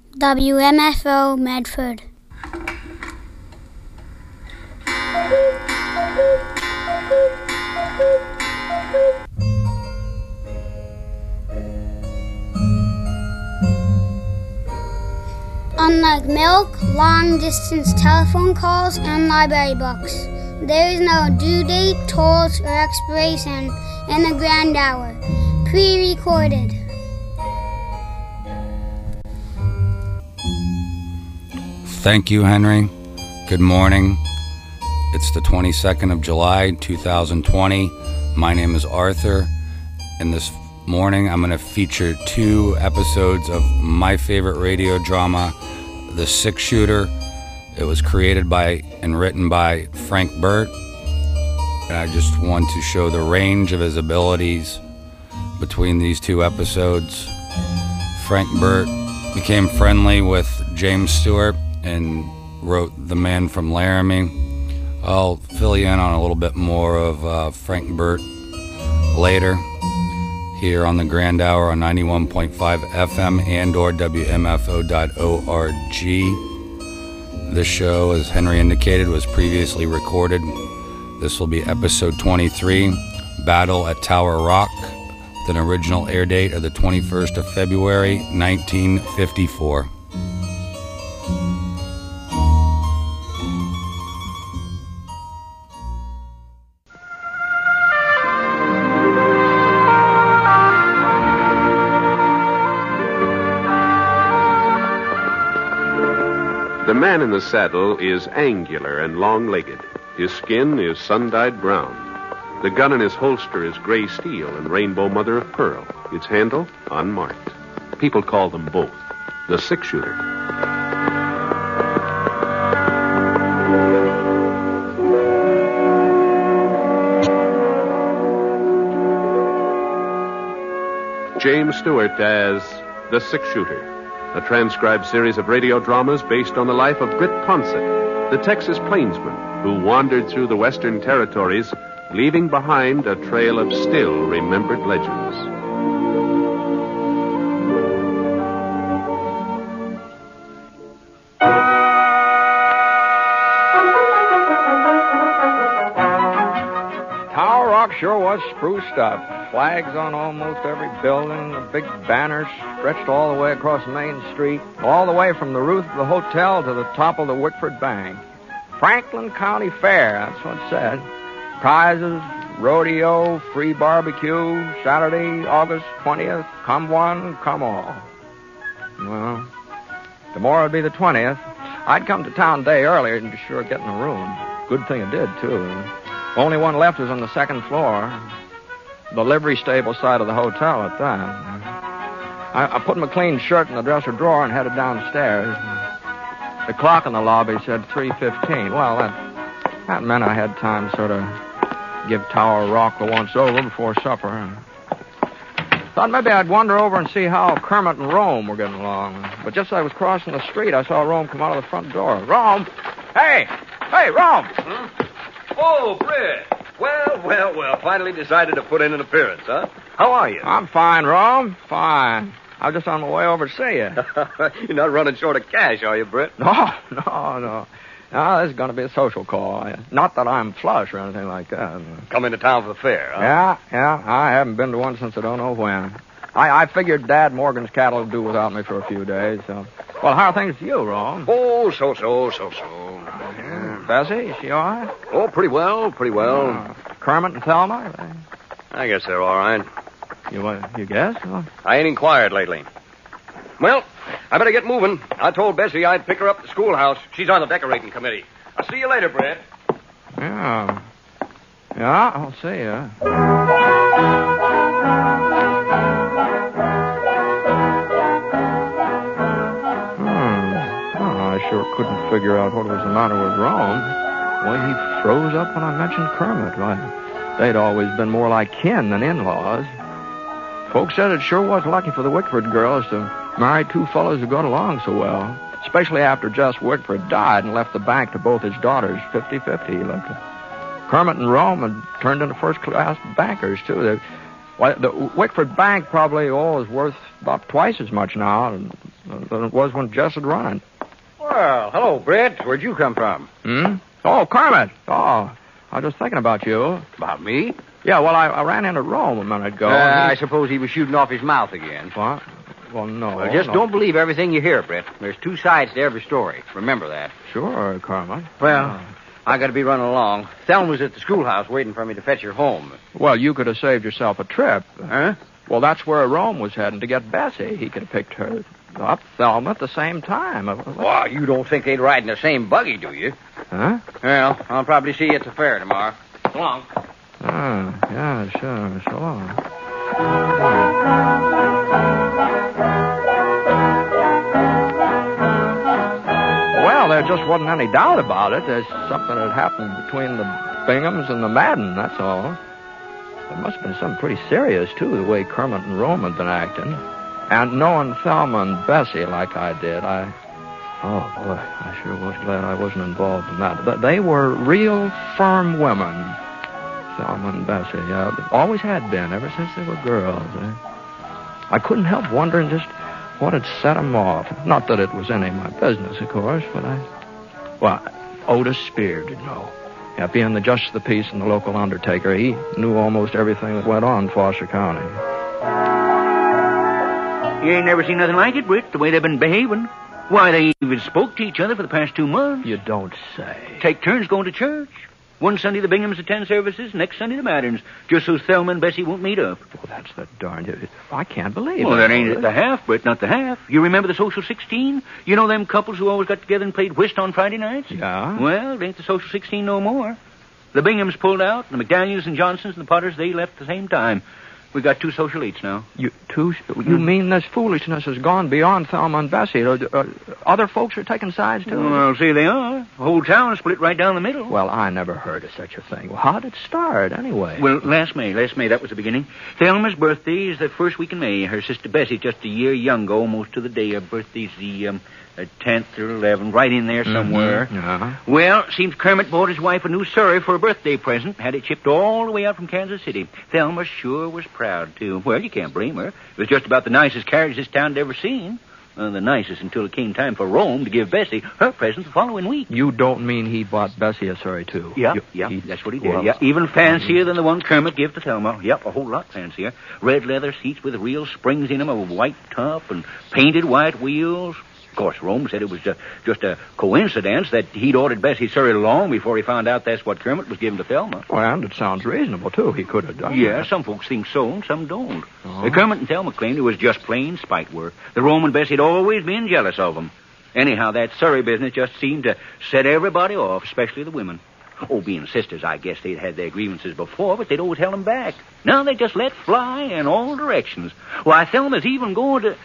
WMFO Medford. Unlike milk, long-distance telephone calls, and library books, there is no due date, tolls, or expiration in the grand hour. Pre-recorded. Thank you, Henry. Good morning. It's the 22nd of July, 2020. My name is Arthur, and this morning I'm going to feature 2 episodes of my favorite radio drama, The Six Shooter. It was created by and written by Frank Burt, and I just want to show the range of his abilities between these 2 episodes. Frank Burt became friendly with James Stewart and wrote The Man from Laramie. I'll fill you in on a little bit more of Frank Burt later here on the Grand Hour on 91.5 FM and or WMFO.org. This show, as Henry indicated, was previously recorded. This will be episode 23, Battle at Tower Rock, with an original air date of the 21st of February, 1954. The man in the saddle is angular and long-legged. His skin is sun-dyed brown. The gun in his holster is gray steel and rainbow mother of pearl. Its handle, unmarked. People call them both the six-shooter. James Stewart as the six-shooter. A transcribed series of radio dramas based on the life of Britt Ponsett, the Texas plainsman who wandered through the Western Territories, leaving behind a trail of still remembered legends. Tower Rock sure was spruced up. Flags on almost every building, the big banners stretched all the way across Main Street, all the way from the roof of the hotel to the top of the Wickford Bank. Franklin County Fair, that's what it said. Prizes, rodeo, free barbecue, Saturday, August 20th, come one, come all. Well, tomorrow would be the 20th. I'd come to town a day earlier and be sure of getting a room. Good thing I did, too. Only one left was on the second floor. The livery stable side of the hotel at that. I put my clean shirt in the dresser drawer and headed downstairs. The clock in the lobby said 3:15. Well, that meant I had time to sort of give Tower Rock a once-over before supper. Thought maybe I'd wander over and see how Kermit and Rome were getting along. But just as I was crossing the street, I saw Rome come out of the front door. Rome! Hey! Hey, Rome! Hmm? Oh, Britt. Well, finally decided to put in an appearance, huh? How are you? I'm fine, Rome. Fine. I was just on my way over to see you. You're not running short of cash, are you, Britt? No. No, this is going to be a social call. Not that I'm flush or anything like that. Coming to town for the fair, huh? Yeah. I haven't been to one since I don't know when. I figured Dad Morgan's cattle would do without me for a few days, so... Well, how are things to you, Rome? Oh, so. Bessie, is she all right? Oh, pretty well. Kermit and Thelma? I guess they're all right. You guess? Well, I ain't inquired lately. Well, I better get moving. I told Bessie I'd pick her up at the schoolhouse. She's on the decorating committee. I'll see you later, Britt. Yeah, I'll see you. I sure couldn't figure out what was the matter with Rome. Why, he froze up when I mentioned Kermit. Why, they'd always been more like kin than in-laws. Folks said it sure was lucky for the Wickford girls to marry 2 fellows who got along so well, especially after Jess Wickford died and left the bank to both his daughters, 50-50. Kermit and Rome had turned into first-class bankers, too. Well, the Wickford Bank probably is worth about twice as much now than it was when Jess had run it. Well, hello, Brett. Where'd you come from? Oh, Kermit. Oh, I was just thinking about you. About me? Yeah, well, I ran into Rome a minute ago. I suppose he was shooting off his mouth again. What? Well, no. Well, just don't believe everything you hear, Brett. There's two sides to every story. Remember that. Sure, Kermit. Well, I got to be running along. Thelma was at the schoolhouse waiting for me to fetch her home. Well, you could have saved yourself a trip. Huh? Well, that's where Rome was heading to get Bessie. He could have picked her up, Thelma, at the same time. Well, you don't think they'd ride in the same buggy, do you? Huh? Well, I'll probably see you at the fair tomorrow. So long. Yeah, sure. So long. Well, there just wasn't any doubt about it. There's something that happened between the Binghams and the Madden, that's all. There must have been something pretty serious, too, the way Kermit and Rome had been acting. And knowing Thelma and Bessie like I did, I sure was glad I wasn't involved in that. But they were real firm women, Thelma and Bessie. Yeah, always had been, ever since they were girls. I couldn't help wondering just what had set them off. Not that it was any of my business, of course, but Otis Spear did know. Yeah, being the justice of the peace and the local undertaker, he knew almost everything that went on in Foster County. You ain't never seen nothing like it, Britt, the way they've been behaving. Why, they even spoke to each other for the past 2 months. You don't say. Take turns going to church. One Sunday the Binghams attend services, next Sunday the Maddens, just so Thelma and Bessie won't meet up. Well, that's the darned... I can't believe it. Well, that ain't the half, Britt, not the half. You remember the Social 16? You know them couples who always got together and played whist on Friday nights? Yeah? Well, it ain't the Social 16 no more. The Binghams pulled out, and the McDaniels and Johnsons and the Potters, they left at the same time. We got 2 social eights now. You mean this foolishness has gone beyond Thelma and Bessie? Other folks are taking sides, too? Well, see, they are. The whole town split right down the middle. Well, I never heard of such a thing. Well, how did it start, anyway? Well, last May, that was the beginning. Thelma's birthday is the first week in May. Her sister Bessie just a year younger, almost to the day. Her birthday's the 10th or 11th, right in there somewhere. Mm-hmm. Uh-huh. Well, seems Kermit bought his wife a new Surrey for a birthday present. Had it shipped all the way out from Kansas City. Thelma sure was proud, too. Well, you can't blame her. It was just about the nicest carriage this town had ever seen. The nicest until it came time for Rome to give Bessie her present the following week. You don't mean he bought Bessie a Surrey, too? Yeah, that's what he did. Well, yeah, even fancier than the one Kermit gave to Thelma. Yep, a whole lot fancier. Red leather seats with real springs in them, a white top, and painted white wheels. Of course, Rome said it was just a coincidence that he'd ordered Bessie Surrey long before he found out that's what Kermit was giving to Thelma. Well, and it sounds reasonable, too. He could have done Yeah, that. some folks think so, and some don't. Kermit and Thelma claimed it was just plain spite work. The Rome and Bessie had always been jealous of them. Anyhow, that Surrey business just seemed to set everybody off, especially the women. Oh, being sisters, I guess they'd had their grievances before, but they'd always held them back. Now they just let fly in all directions. Why, Thelma's even going to...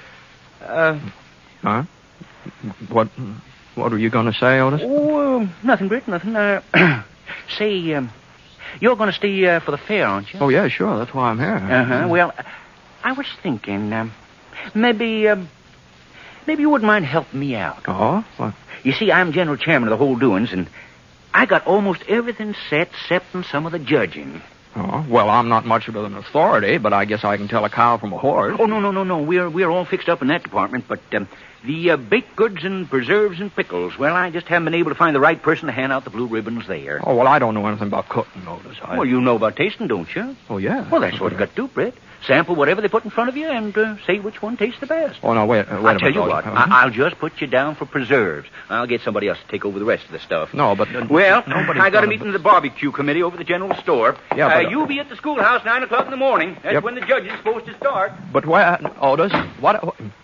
Huh? What were you going to say, Otis? Oh, nothing, Britt, nothing. Say, you're going to stay for the fair, aren't you? Oh, yeah, sure. That's why I'm here. Uh-huh. Well, I was thinking, maybe you wouldn't mind helping me out. Oh? What? You see, I'm general chairman of the whole doings, and I got almost everything set, excepting some of the judging. Oh, well, I'm not much of an authority, but I guess I can tell a cow from a horse. Oh, no. We're all fixed up in that department, but the baked goods and preserves and pickles, well, I just haven't been able to find the right person to hand out the blue ribbons there. Oh, well, I don't know anything about cooking, Otis. Well, you know about tasting, don't you? Oh, yeah. Well, that's what you got to do, Brett. Sample whatever they put in front of you and say which one tastes the best. Oh, no, wait a minute. I'll tell you what, I'll just put you down for preserves. I'll get somebody else to take over the rest of the stuff. No, but... well, I got a meeting of the barbecue committee over the general store. Yeah, but... you'll be at the schoolhouse 9 o'clock in the morning. That's when the judge is supposed to start. But where... Otis, what...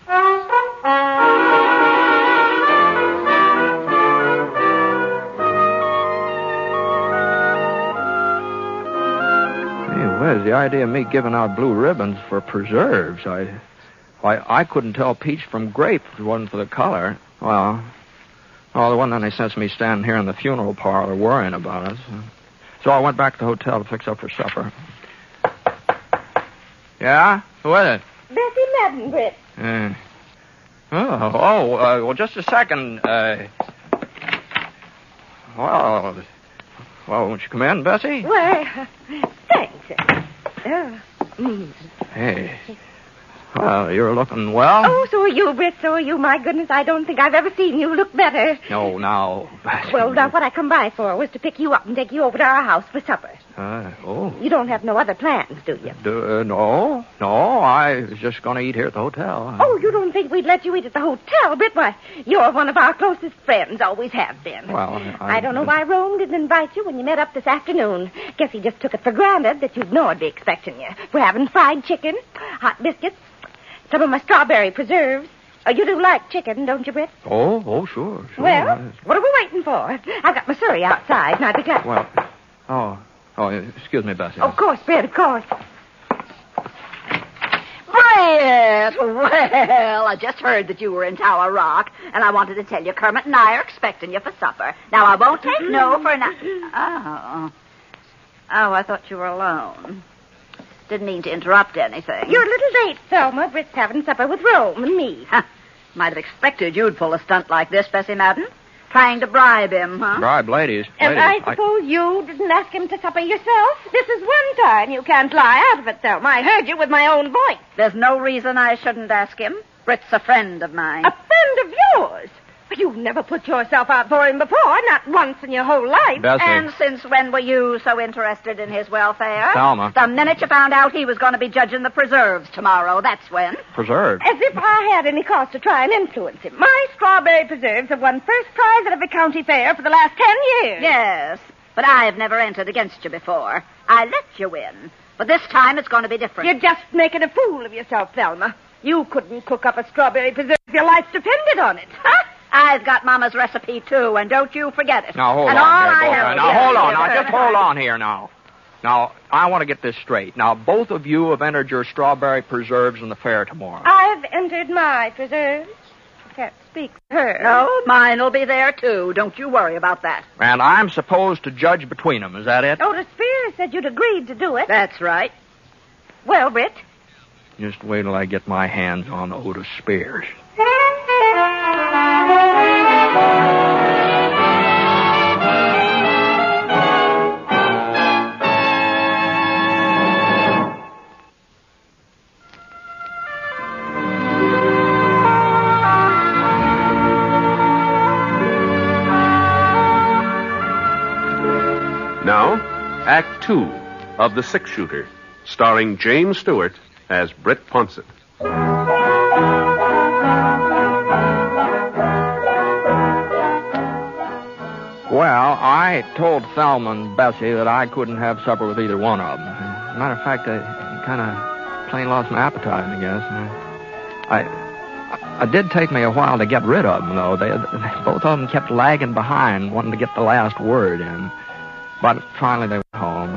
Where's the idea of me giving out blue ribbons for preserves? I couldn't tell peach from grape if it wasn't for the color. Well, the one that they sent me standing here in the funeral parlor worrying about us. So I went back to the hotel to fix up for supper. Yeah? Who is it? Bessie Madden, Britt. Well, just a second. Well, won't you come in, Bessie? Why, thanks. Hey. Well, you're looking well. Oh, so are you, Britt. So are you. My goodness, I don't think I've ever seen you look better. No, now. Well, now, what I come by for was to pick you up and take you over to our house for supper. You don't have no other plans, do you? No. I was just going to eat here at the hotel. Oh, you don't think we'd let you eat at the hotel, Britt? Why, you're one of our closest friends, always have been. Well, I don't know why Rome didn't invite you when you met up this afternoon. Guess he just took it for granted that you'd know I'd be expecting you. We're having fried chicken, hot biscuits, some of my strawberry preserves. You do like chicken, don't you, Britt? Oh, sure. Well, what are we waiting for? I've got my surrey outside, and I'd be glad... Well, excuse me, Bessie. Of course, Britt, of course. Britt! Well, I just heard that you were in Tower Rock, and I wanted to tell you Kermit and I are expecting you for supper. Now, I won't take no for an... Oh, I thought you were alone. Didn't mean to interrupt anything. You're a little late, Thelma. Britt's having supper with Rome and me. Might have expected you'd pull a stunt like this, Bessie Madden. Trying to bribe him, huh? Bribe ladies. And I suppose you didn't ask him to supper yourself? This is one time you can't lie out of it, Thelma. I heard you with my own voice. There's no reason I shouldn't ask him. Britt's a friend of mine. A friend of yours? You've never put yourself out for him before, not once in your whole life. Bessie. And since when were you so interested in his welfare? Thelma. The minute you found out he was going to be judging the preserves tomorrow, that's when. Preserves? As if I had any cause to try and influence him. My strawberry preserves have won first prize at every county fair for the last 10 years. Yes, but I've never entered against you before. I let you win. But this time it's going to be different. You're just making a fool of yourself, Thelma. You couldn't cook up a strawberry preserve if your life depended on it. Huh? I've got Mama's recipe, too, and don't you forget it. Now, hold on. Hold on. Now, just hold on here now. Now, I want to get this straight. Now, both of you have entered your strawberry preserves in the fair tomorrow. I've entered my preserves. I can't speak for her. No, mine'll be there, too. Don't you worry about that. And I'm supposed to judge between them. Is that it? Otis Spears said you'd agreed to do it. That's right. Well, Britt? Just wait till I get my hands on Otis Spears. Now, Act 2 of The Six-Shooter, starring James Stewart as Britt Ponsett. Well, I told Thelma and Bessie that I couldn't have supper with either one of them. As a matter of fact, I kind of plain lost my appetite, I guess. It did take me a while to get rid of them, though. They both of them kept lagging behind, wanting to get the last word in. But finally they went home.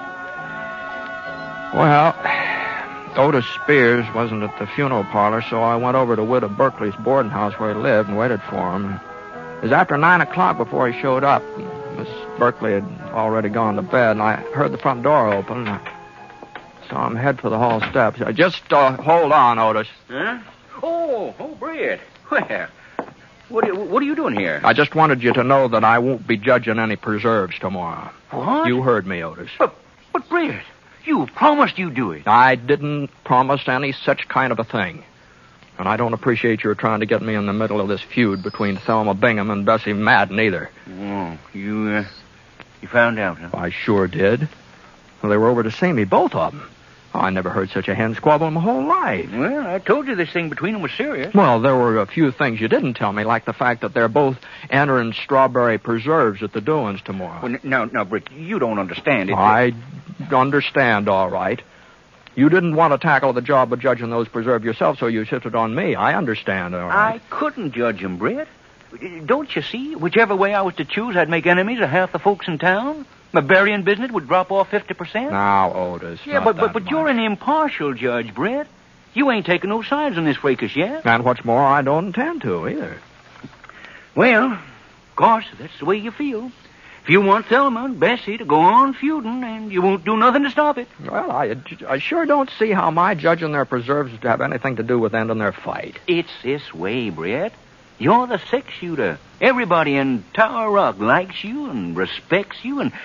Well, Otis Spears wasn't at the funeral parlor, so I went over to Widow Berkeley's boarding house where he lived and waited for him. It was after 9 o'clock before he showed up. Miss Berkeley had already gone to bed, and I heard the front door open, and I saw him head for the hall steps. Just hold on, Otis. Huh? Oh, Britt. Well, what are you doing here? I just wanted you to know that I won't be judging any preserves tomorrow. What? You heard me, Otis. But Britt, you promised you'd do it. I didn't promise any such kind of a thing. And I don't appreciate your trying to get me in the middle of this feud between Thelma Bingham and Bessie Madden either. Oh, you found out, huh? I sure did. Well, they were over to see me, both of them. Oh, I never heard such a hen squabble in my whole life. Well, I told you this thing between them was serious. Well, there were a few things you didn't tell me, like the fact that they're both entering strawberry preserves at the doings tomorrow. Well, no, Britt, you don't understand it. I understand, all right. You didn't want to tackle the job of judging those preserves yourself, so you shifted on me. I understand, all right. I couldn't judge them, Britt. Don't you see? Whichever way I was to choose, I'd make enemies of half the folks in town. My burying business would drop off 50%. Now, Otis. Yeah, but you're an impartial judge, Britt. You ain't taking no sides on this fracas yet. And what's more, I don't intend to, either. Well, of course, that's the way you feel. If you want Thelma and Bessie to go on feuding, and you won't do nothing to stop it. Well, I sure don't see how my judging their preserves would have anything to do with ending their fight. It's this way, Britt. You're the six-shooter. Everybody in Tower Rock likes you and respects you, and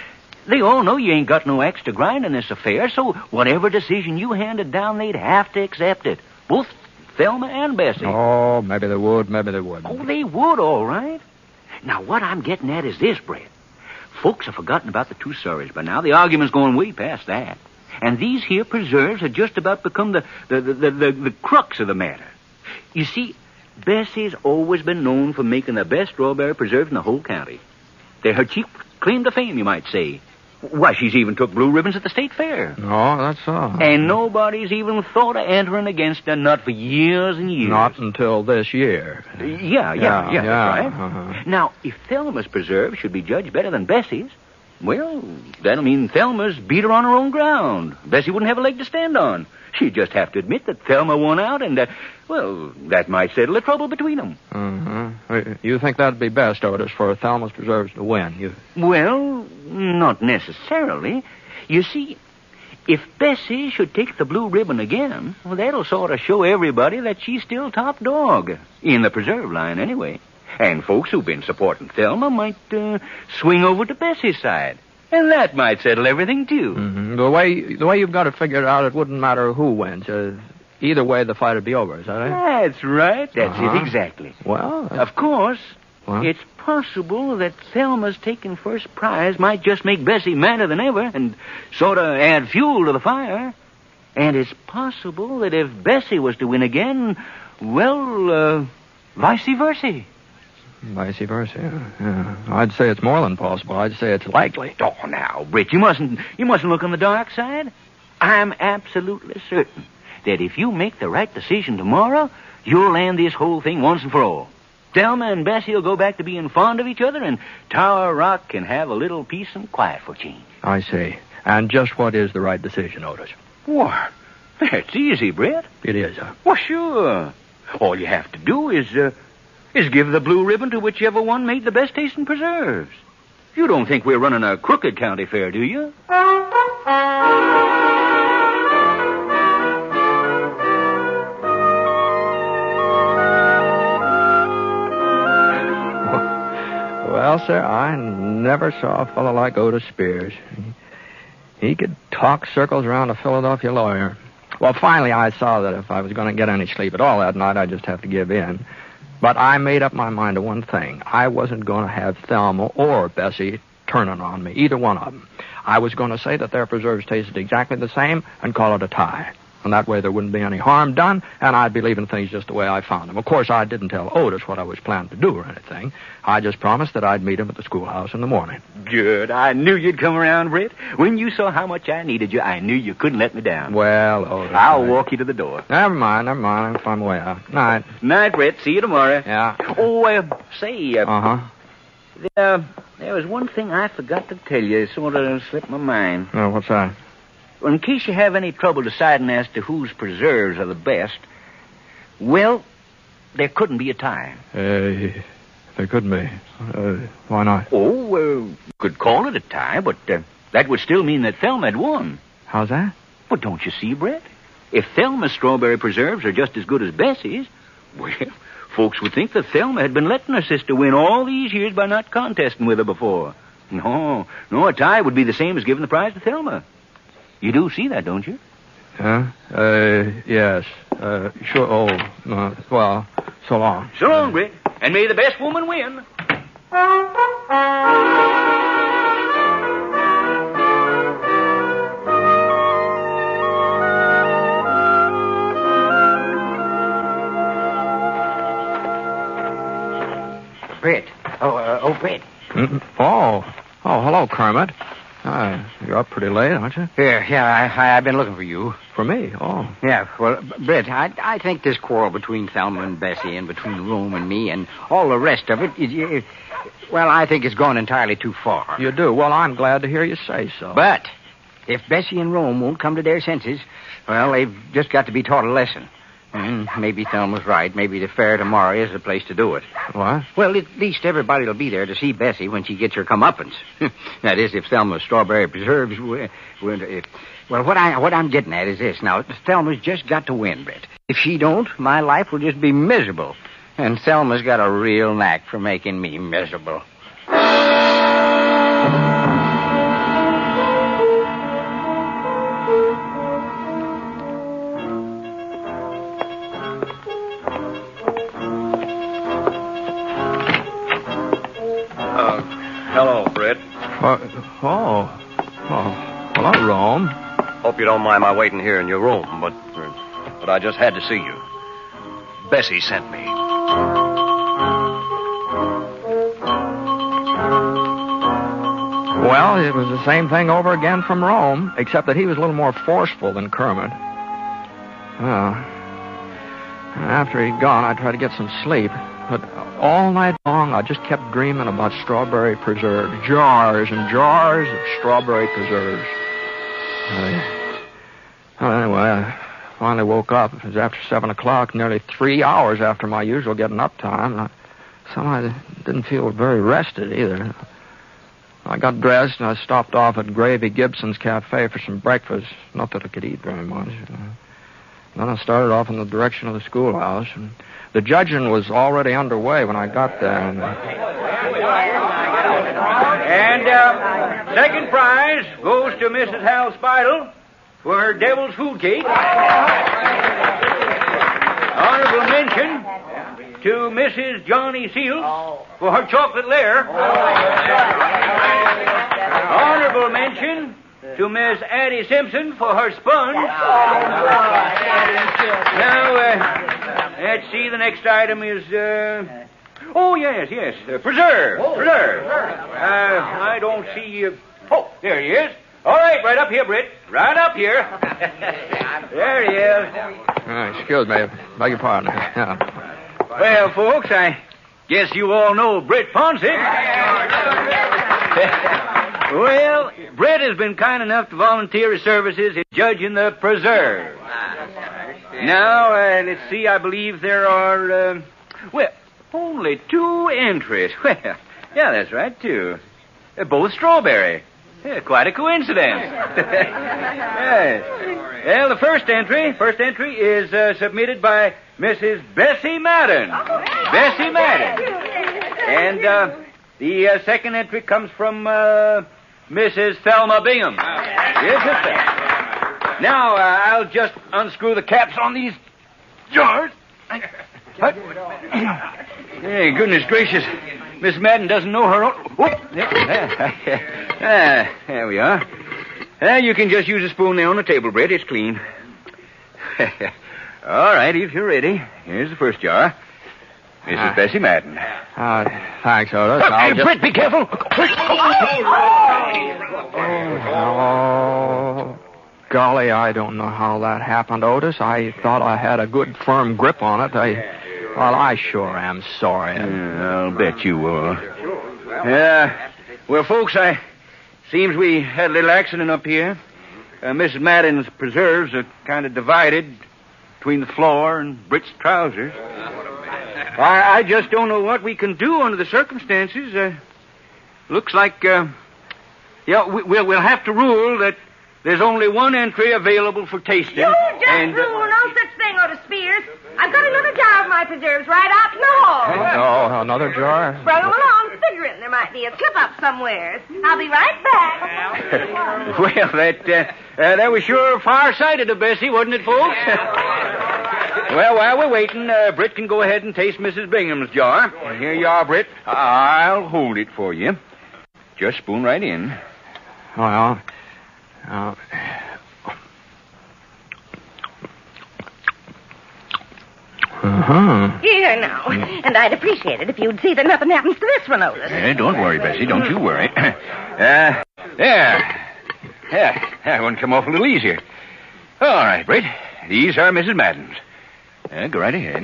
They all know you ain't got no axe to grind in this affair, so whatever decision you handed down, they'd have to accept it. Both Thelma and Bessie. Oh, maybe they would, maybe they wouldn't. Oh, they would, all right. Now, what I'm getting at is this, Brett. Folks have forgotten about the two Surreys by now. The argument's going way past that. And these here preserves had just about become the crux of the matter. You see, Bessie's always been known for making the best strawberry preserves in the whole county. They're her chief claim to fame, you might say. Why, she's even took blue ribbons at the state fair. Oh, that's all. And nobody's even thought of entering against her, not for years and years. Not until this year. Yeah, that's right. Uh-huh. Now, if Thelma's preserve should be judged better than Bessie's, well, that'll mean Thelma's beat her on her own ground. Bessie wouldn't have a leg to stand on. She'd just have to admit that Thelma won out, and, that might settle the trouble between them. Uh-huh. You think that'd be best, Otis, for Thelma's preserves to win? Well, not necessarily. You see, if Bessie should take the blue ribbon again, well, that'll sort of show everybody that she's still top dog. In the preserve line, anyway. And folks who've been supporting Thelma might swing over to Bessie's side. And that might settle everything, too. Mm-hmm. The way you've got it figured out, it wouldn't matter who wins. Either way, the fight would be over, is that it? That's right. That's it, exactly. Well... Of course, What? It's possible that Thelma's taking first prize might just make Bessie madder than ever and sort of add fuel to the fire. And it's possible that if Bessie was to win again, well, vice versa. Vice versa, yeah. I'd say it's more than possible. I'd say it's likely. Oh, now, Britt, you mustn't look on the dark side. I'm absolutely certain that if you make the right decision tomorrow, you'll end this whole thing once and for all. Thelma and Bessie will go back to being fond of each other, and Tower Rock can have a little peace and quiet for a change. I see. And just what is the right decision, Otis? What? That's easy, Britt. It is, huh? Well, sure. All you have to do is give the blue ribbon to whichever one made the best tasting preserves. You don't think we're running a crooked county fair, do you? Well, sir, I never saw a fellow like Otis Spears. He could talk circles around a Philadelphia lawyer. Well, finally, I saw that if I was going to get any sleep at all that night, I'd just have to give in. But I made up my mind to one thing. I wasn't going to have Thelma or Bessie turning on me, either one of them. I was going to say that their preserves tasted exactly the same and call it a tie. And that way there wouldn't be any harm done, and I'd be leaving things just the way I found them. Of course, I didn't tell Otis what I was planning to do or anything. I just promised that I'd meet him at the schoolhouse in the morning. Good. I knew you'd come around, Britt. When you saw how much I needed you, I knew you couldn't let me down. Well, Otis... I'll walk you to the door. Never mind. I'm on my way out. Night. Night, Britt. See you tomorrow. Yeah. Oh, say... Uh-huh. There was one thing I forgot to tell you. It sort of slipped my mind. Oh, what's that? Well, in case you have any trouble deciding as to whose preserves are the best, well, there couldn't be a tie. There couldn't be. Why not? Oh, you could call it a tie, but that would still mean that Thelma had won. How's that? Well, don't you see, Brett? If Thelma's strawberry preserves are just as good as Bessie's, well, folks would think that Thelma had been letting her sister win all these years by not contesting with her before. No, a tie would be the same as giving the prize to Thelma. You do see that, don't you? Yes. Sure. Oh, well, so long. So long, Britt. And may the best woman win. Britt. Britt. Oh, hello, Kermit. You're up pretty late, aren't you? Yeah, I've been looking for you. For me? Oh. Yeah, well, Britt, I think this quarrel between Thelma and Bessie and between Rome and me and all the rest of it, well, I think it's gone entirely too far. You do? Well, I'm glad to hear you say so. But if Bessie and Rome won't come to their senses, well, they've just got to be taught a lesson. And maybe Thelma's right. Maybe the fair tomorrow is the place to do it. What? Well, at least everybody will be there to see Bessie when she gets her comeuppance. That is, if Thelma's strawberry preserves... Well, what I'm getting at is this. Now, Thelma's just got to win, Britt. If she don't, my life will just be miserable. And Thelma's got a real knack for making me miserable. Hello, Rome. Hope you don't mind my waiting here in your room, but I just had to see you. Bessie sent me. Well, it was the same thing over again from Rome, except that he was a little more forceful than Kermit. After he'd gone, I tried to get some sleep, but all night long I just kept dreaming about strawberry preserves. Jars and jars of strawberry preserves. Anyway, I finally woke up. It was after 7 o'clock, nearly 3 hours after my usual getting up time. Somehow I didn't feel very rested either. I got dressed and I stopped off at Gravy Gibson's Cafe for some breakfast. Not that I could eat very much. Then I started off in the direction of the schoolhouse, and the judging was already underway when I got there. And second prize goes to Mrs. Hal Speidel for her devil's food cake. Honorable mention to Mrs. Johnny Seals for her chocolate lair. Honorable mention to Miss Addie Simpson for her sponge. Now, let's see, the next item is, yes, preserve. I don't see, there he is. All right, right up here, Britt. Right up here. There he is. Excuse me, beg your pardon. Yeah. Well, folks, I guess you all know Britt Ponsick. Well, Britt has been kind enough to volunteer his services in judging the preserve. Now, let's see, I believe there are, only 2 entries. Well, yeah, that's right, 2. Both strawberry. Yeah, quite a coincidence. Yes. Well, the first entry is submitted by Mrs. Bessie Madden. Bessie Madden. And the second entry comes from Mrs. Thelma Bingham. Yes, sister. Now, I'll just unscrew the caps on these jars. Hey, goodness gracious. Miss Madden doesn't know her own... there we are. You can just use a spoon there on the table, Britt. It's clean. All right, if you're ready. Here's the first jar. Mrs. Bessie Madden. Thanks, Otis. Britt, be careful. Oh, golly, I don't know how that happened, Otis. I thought I had a good, firm grip on it. I sure am sorry. I'll bet you will. Well, folks, seems we had a little accident up here. Mrs. Madden's preserves are kind of divided between the floor and Britt's trousers. I just don't know what we can do under the circumstances. Looks like, we'll have to rule that there's only one entry available for tasting. You just rule no such thing, Otis Spears. I've got another jar of my preserves right out in the hall. Oh, another jar? Brought them along, figuring there might be a slip-up somewhere. I'll be right back. Well, that was sure far-sighted of Bessie, wasn't it, folks? Well, while we're waiting, Britt can go ahead and taste Mrs. Bingham's jar. Here you are, Britt. I'll hold it for you. Just spoon right in. Well, Here now. And I'd appreciate it if you'd see that nothing happens to this one, Otis. Don't worry, Bessie. Don't you worry. There. That one come off a little easier. All right, Britt. These are Mrs. Madden's. Go right ahead.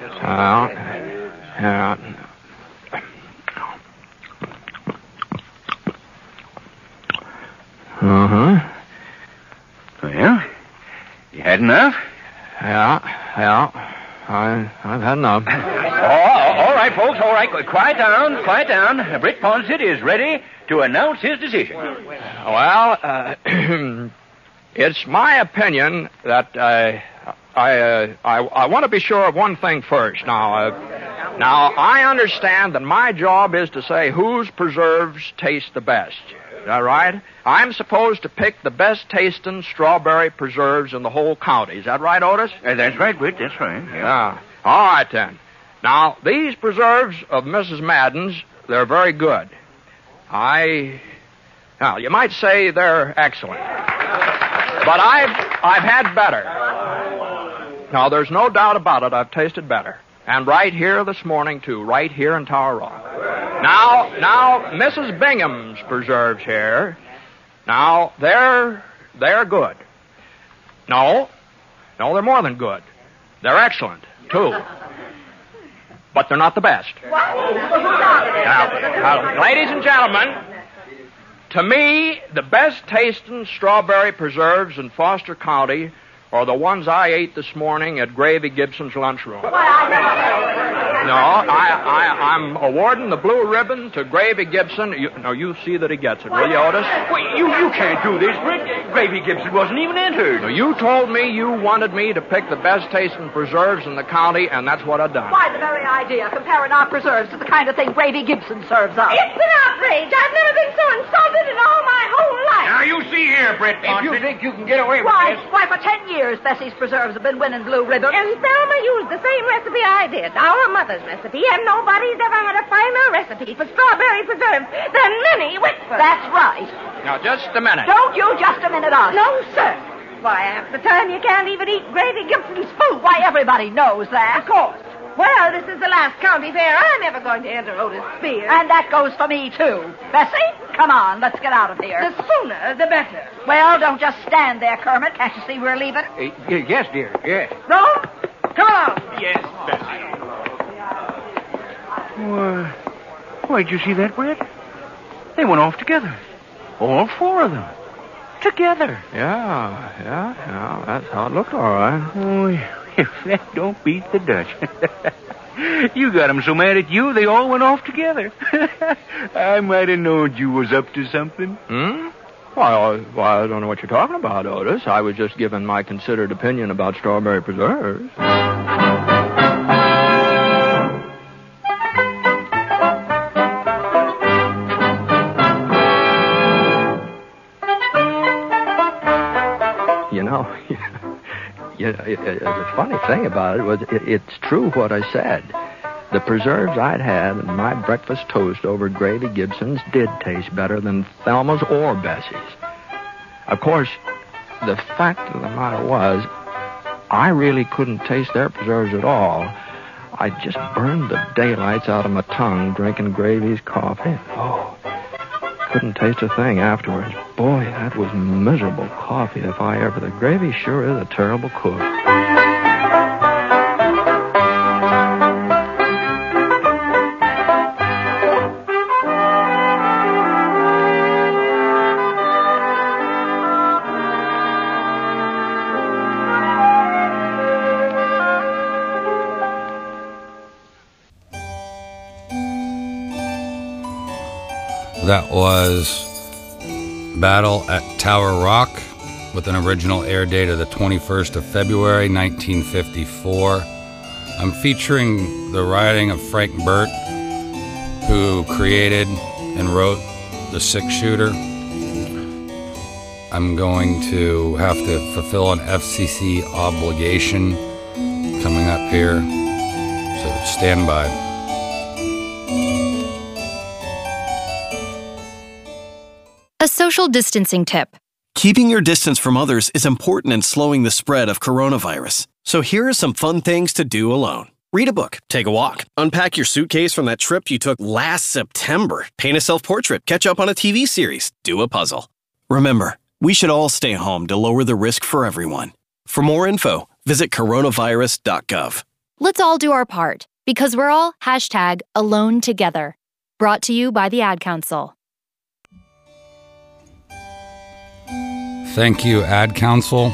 Well, you had enough? Yeah. I've had enough. All right, folks, all right. Quiet down. Britt Ponsitt is ready to announce his decision. Well, it's my opinion that I want to be sure of one thing first. Now, I understand that my job is to say whose preserves taste the best. Is that right? I'm supposed to pick the best tasting strawberry preserves in the whole county. Is that right, Otis? That's right, Britt. That's right. Yeah. All right, then. Now, these preserves of Mrs. Madden's, they're very good. I Now, you might say they're excellent. But I've had better. Now, there's no doubt about it. I've tasted better. And right here this morning, too. Right here in Tower Rock. Now, Mrs. Bingham's preserves here. Now, they're good. No, they're more than good. They're excellent, too. But they're not the best. Now, ladies and gentlemen, to me, the best tasting strawberry preserves in Foster County are the ones I ate this morning at Gravy Gibson's lunchroom. No, I'm awarding the blue ribbon to Gravy Gibson. You see that he gets it, will you, Otis? Wait, you can't do this, Britt. Gravy Gibson wasn't even entered. No, you told me you wanted me to pick the best tasting preserves in the county, and that's what I've done. Why, the very idea, comparing our preserves to the kind of thing Gravy Gibson serves us. It's an outrage. I've never been so insulted in all my whole life. Now, you see here, Britt. If you think you can get away with this... Why, for 10 years, Bessie's preserves have been winning blue ribbons. And Thelma used the same recipe I did, our mother's recipe, and nobody's ever had a finer recipe for strawberry preserves than Minnie Whitford. That's right. Now, just a minute. Don't you just a minute us. No, sir. Why, half the time you can't even eat Gravy Gibson's food. Why, everybody knows that. Of course. Well, this is the last county fair. I'm never going to enter Otis Spears. And that goes for me, too. Bessie, come on, let's get out of here. The sooner, the better. Well, don't just stand there, Kermit. Can't you see we're leaving? Yes, dear, yes. Rome, come on. Yes, Bessie. Why'd you see that, Britt? They went off together. All four of them. Together. Yeah. That's how it looked, all right. Oh, if that don't beat the Dutch. You got them so mad at you, they all went off together. I might have known you was up to something. Well, I don't know what you're talking about, Otis. I was just giving my considered opinion about strawberry preserves. The funny thing about it was it's true what I said. The preserves I'd had in my breakfast toast over Gravy Gibson's did taste better than Thelma's or Bessie's. Of course, the fact of the matter was, I really couldn't taste their preserves at all. I just burned the daylights out of my tongue drinking Gravy's coffee. Couldn't taste a thing afterwards. Boy, that was miserable coffee if I ever... The Gravy sure is a terrible cook. That was Battle at Tower Rock with an original air date of the 21st of February, 1954. I'm featuring the writing of Frank Burt, who created and wrote The Six-Shooter. I'm going to have to fulfill an FCC obligation coming up here, so stand by. A social distancing tip. Keeping your distance from others is important in slowing the spread of coronavirus. So here are some fun things to do alone. Read a book, take a walk, unpack your suitcase from that trip you took last September, paint a self-portrait, catch up on a TV series, do a puzzle. Remember, we should all stay home to lower the risk for everyone. For more info, visit coronavirus.gov. Let's all do our part, because we're all #AloneTogether. Brought to you by the Ad Council. Thank you, Ad Council.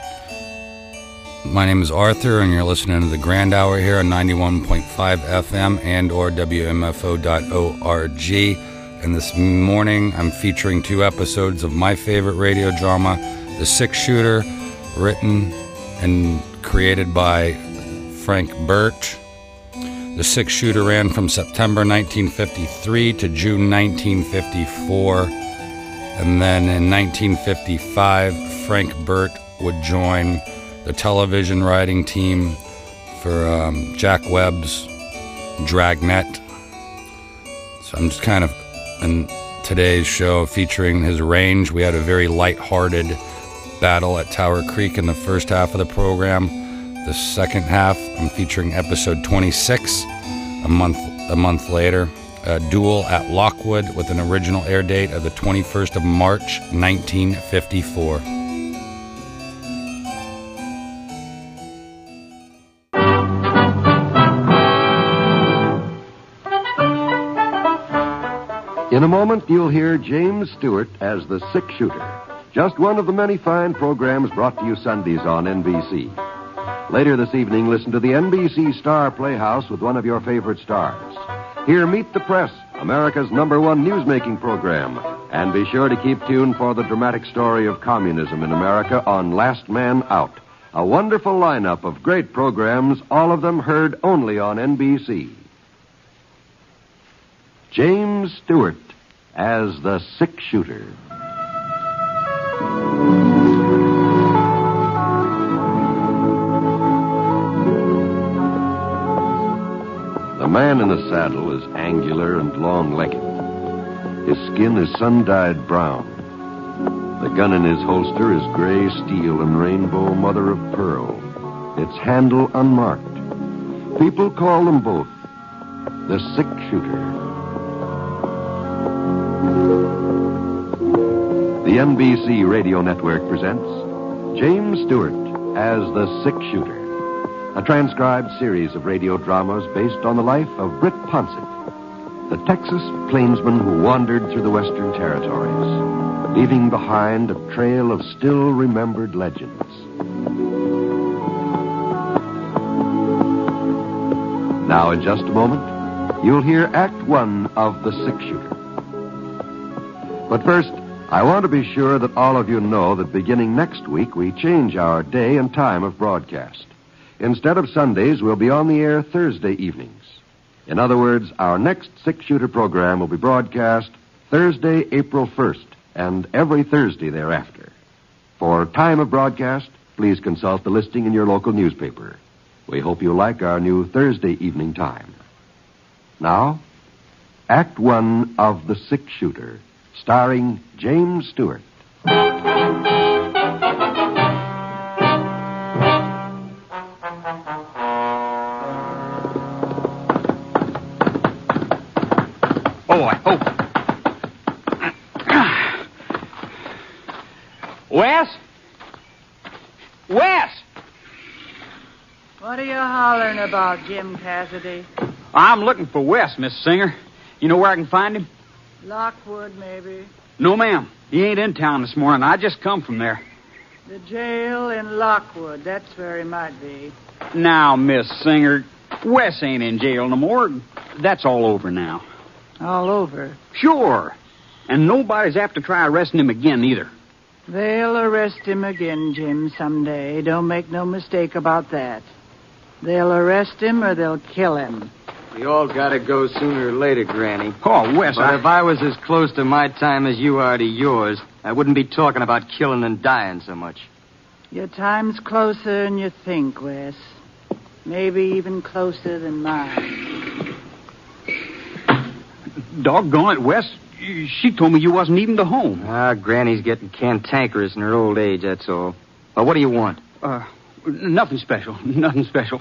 My name is Arthur, and you're listening to the Grand Hour here on 91.5 FM and or WMFO.org. And this morning, I'm featuring 2 episodes of my favorite radio drama, The Six-Shooter, written and created by Frank Burt. The Six-Shooter ran from September 1953 to June 1954. And then in 1955, Frank Burt would join the television writing team for Jack Webb's Dragnet. So I'm just kind of today's show featuring his range. We had a very light-hearted battle at Tower Creek in the first half of the program. The second half, I'm featuring episode 26, a month later. A duel at Lockwood with an original air date of the 21st of March, 1954. In a moment, you'll hear James Stewart as the Six-Shooter, just one of the many fine programs brought to you Sundays on NBC. Later this evening, listen to the NBC Star Playhouse with one of your favorite stars. Hear Meet the Press, America's #1 newsmaking program. And be sure to keep tuned for the dramatic story of communism in America on Last Man Out. A wonderful lineup of great programs, all of them heard only on NBC. James Stewart as the Six-Shooter. The man in the saddle is angular and long-legged. His skin is sun-dyed brown. The gun in his holster is gray steel and rainbow mother of pearl, its handle unmarked. People call them both the Six-Shooter. The NBC Radio Network presents James Stewart as the Six-Shooter, a transcribed series of radio dramas based on the life of Britt Ponset, the Texas plainsman who wandered through the Western Territories, leaving behind a trail of still-remembered legends. Now, in just a moment, you'll hear Act 1 of The Six-Shooter. But first, I want to be sure that all of you know that beginning next week, we change our day and time of broadcast. Instead of Sundays, we'll be on the air Thursday evenings. In other words, our next Six-Shooter program will be broadcast Thursday, April 1st, and every Thursday thereafter. For time of broadcast, please consult the listing in your local newspaper. We hope you like our new Thursday evening time. Now, Act 1 of The Six-Shooter, starring James Stewart. Wes? Wes! What are you hollering about, Jim Cassidy? I'm looking for Wes, Miss Singer. You know where I can find him? Lockwood, maybe. No, ma'am. He ain't in town this morning. I just come from there. The jail in Lockwood. That's where he might be. Now, Miss Singer, Wes ain't in jail no more. That's all over now. All over? Sure. And nobody's apt to try arresting him again, either. They'll arrest him again, Jim, someday. Don't make no mistake about that. They'll arrest him or they'll kill him. We all gotta go sooner or later, Granny. Oh, Wes, but if I was as close to my time as you are to yours, I wouldn't be talking about killing and dying so much. Your time's closer than you think, Wes. Maybe even closer than mine. Doggone it, Wes. She told me you wasn't even to home. Granny's getting cantankerous in her old age, that's all. Well, what do you want? Nothing special. Nothing special.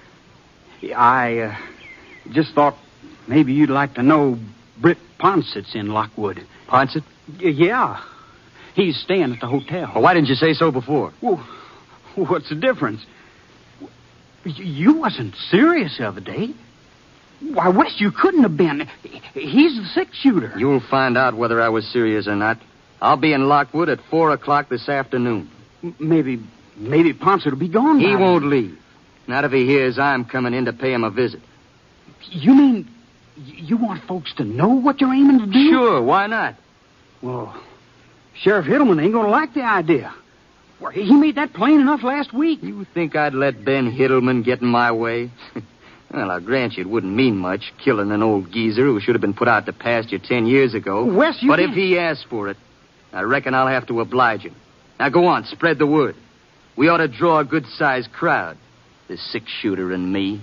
I just thought maybe you'd like to know Britt Ponset's in Lockwood. Ponset? Yeah. He's staying at the hotel. Well, why didn't you say so before? Well, what's the difference? You wasn't serious the other day. Why, Wes, you couldn't have been. He's the Six-Shooter. You'll find out whether I was serious or not. I'll be in Lockwood at 4 o'clock this afternoon. Maybe Ponset will be gone now. He won't leave. Not if he hears I'm coming in to pay him a visit. You mean you want folks to know what you're aiming to do? Sure, why not? Well, Sheriff Hiddleman ain't going to like the idea. Well, he made that plain enough last week. You think I'd let Ben Hiddleman get in my way? Well, I'll grant you it wouldn't mean much, killing an old geezer who should have been put out to pasture 10 years ago. Wes, But if he asks for it, I reckon I'll have to oblige him. Now, go on, spread the word. We ought to draw a good-sized crowd. The Six-Shooter and me.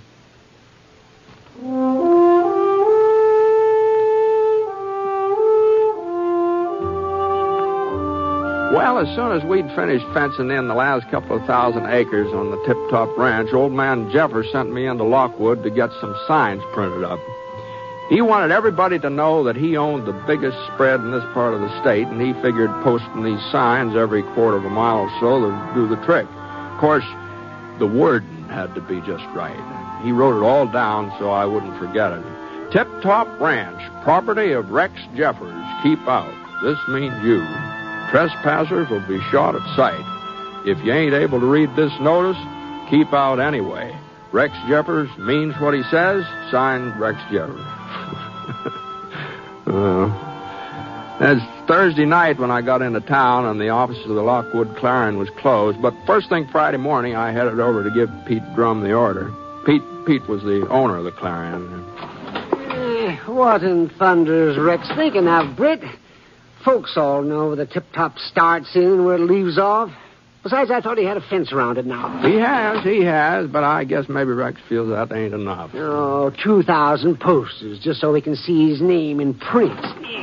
Well, as soon as we'd finished fencing in the last couple of 1,000 acres on the Tip Top Ranch, old man Jeffers sent me into Lockwood to get some signs printed up. He wanted everybody to know that he owned the biggest spread in this part of the state, and he figured posting these signs every quarter of a mile or so would do the trick. Of course, the wording had to be just right. He wrote it all down so I wouldn't forget it. Tip Top Ranch, property of Rex Jeffers. Keep out. This means you. Trespassers will be shot at sight. If you ain't able to read this notice, keep out anyway. Rex Jeffers means what he says. Signed, Rex Jeffers. That's Thursday night when I got into town and the office of the Lockwood Clarion was closed. But first thing Friday morning, I headed over to give Pete Drum the order. Pete was the owner of the Clarion. What in thunder is Rex thinking of, Britt? Folks all know where the tip-top starts in and where it leaves off. Besides, I thought he had a fence around it now. He has, but I guess maybe Rex feels that ain't enough. Oh, 2,000 posters just so we can see his name in print.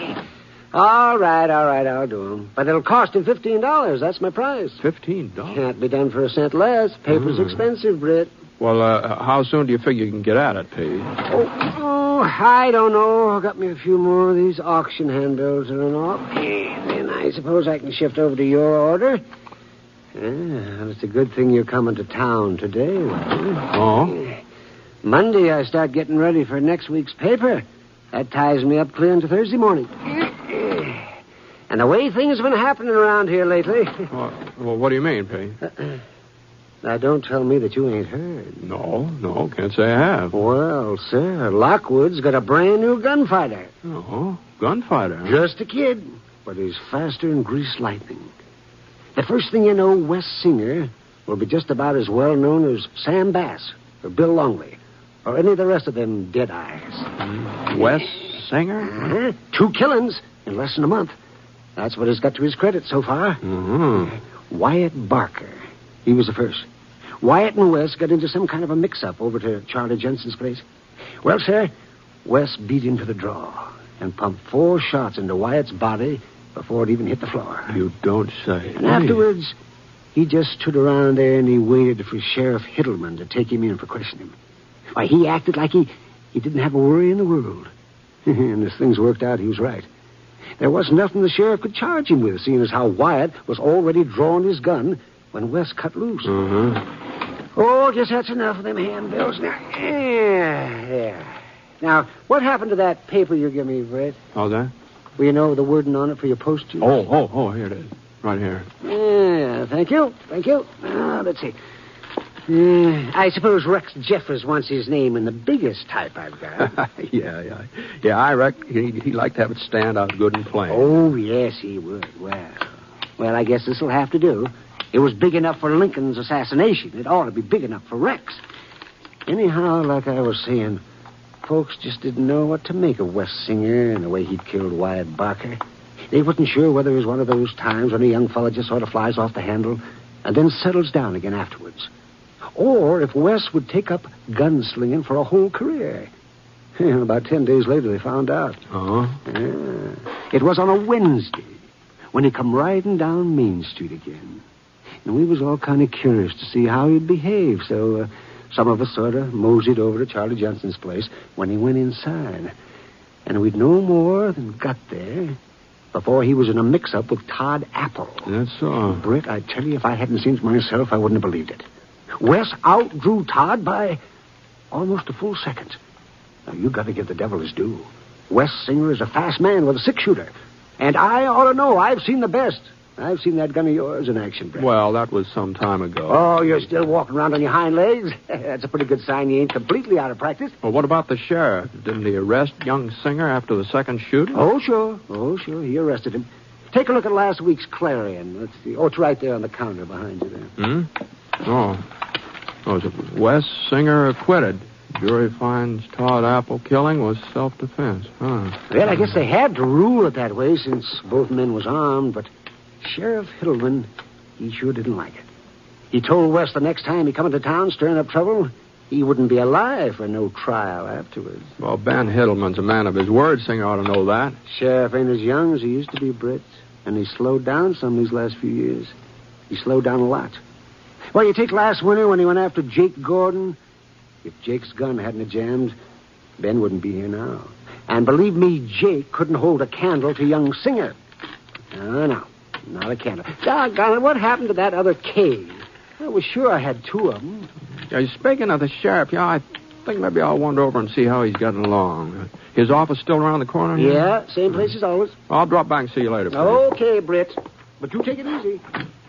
All right, I'll do him. But it'll cost him $15. That's my price. $15? Can't be done for a cent less. Paper's expensive, Britt. Well, how soon do you figure you can get at it, Pete? Oh, I don't know. I got me a few more of these auction handbills and all. Then I suppose I can shift over to your order. Well, it's a good thing you're coming to town today, Oh? Monday, I start getting ready for next week's paper. That ties me up clear into Thursday morning. And the way things have been happening around here lately... Well, what do you mean, Pete? Now, don't tell me that you ain't heard. No, can't say I have. Well, sir, Lockwood's got a brand new gunfighter. Oh, gunfighter? Just a kid, but he's faster than greased lightning. The first thing you know, Wes Singer will be just about as well known as Sam Bass or Bill Longley or any of the rest of them dead eyes. Wes Singer? 2 killings in less than a month. That's what he's got to his credit so far. Mm-hmm. Wyatt Barker. He was the first. Wyatt and Wes got into some kind of a mix-up over to Charlie Jensen's place. Well, sir, Wes beat him to the draw and pumped 4 shots into Wyatt's body before it even hit the floor. You don't say. And afterwards, he just stood around there and he waited for Sheriff Hittleman to take him in for questioning. Why, he acted like he didn't have a worry in the world. And as things worked out, he was right. There wasn't nothing the sheriff could charge him with, seeing as how Wyatt was already drawing his gun when Wes cut loose. Mm-hmm. Oh, just that's enough of them handbills. Now, yeah. Now, what happened to that paper you gave me, Brett? How's that? Well, you know the wording on it for your postage? Oh, here it is. Right here. Yeah, thank you. Let's see. I suppose Rex Jeffers wants his name in the biggest type I've got. Yeah, I reckon he'd like to have it stand out good and plain. Oh, yes, he would. Well, I guess this'll have to do. It was big enough for Lincoln's assassination. It ought to be big enough for Rex. Anyhow, like I was saying, folks just didn't know what to make of Wes Singer and the way he'd killed Wyatt Barker. They wasn't sure whether it was one of those times when a young fella just sort of flies off the handle and then settles down again afterwards. Or if Wes would take up gunslinging for a whole career. About 10 days later, they found out. It was on a Wednesday when he come riding down Main Street again. And we was all kind of curious to see how he'd behave, so some of us sort of moseyed over to Charlie Johnson's place when he went inside. And we'd no more than got there before he was in a mix-up with Todd Apple. That's so. Britt, I tell you, if I hadn't seen it myself, I wouldn't have believed it. Wes outdrew Todd by almost a full second. Now, you got to give the devil his due. Wes Singer is a fast man with a 6-shooter. And I ought to know. I've seen the best. I've seen that gun of yours in action, Brett. Well, that was some time ago. Oh, you're still walking around on your hind legs? That's a pretty good sign you ain't completely out of practice. Well, what about the sheriff? Didn't he arrest young Singer after the second shooting? Oh, sure. He arrested him. Take a look at last week's Clarion. Let's see. Oh, it's right there on the counter behind you there. Oh, is it Wes Singer acquitted? Jury finds Todd Apple killing was self-defense. Well, I guess they had to rule it that way since both men was armed, but Sheriff Hittleman, he sure didn't like it. He told Wes the next time he come into town stirring up trouble, he wouldn't be alive for no trial afterwards. Well, Ben Hittleman's a man of his word. Singer ought to know that. Sheriff ain't as young as he used to be, Britt. And he's slowed down some these last few years. He slowed down a lot. Well, you take last winter when he went after Jake Gordon. If Jake's gun hadn't jammed, Ben wouldn't be here now. And believe me, Jake couldn't hold a candle to young Singer. No, not a candle. Doggone it, what happened to that other cave? I was sure I had two of them. Yeah, speaking of the sheriff, I think maybe I'll wander over and see how he's getting along. His office still around the corner here? Yeah, same place as always. I'll drop back and see you later, Britt. Okay, Britt. But you take it easy.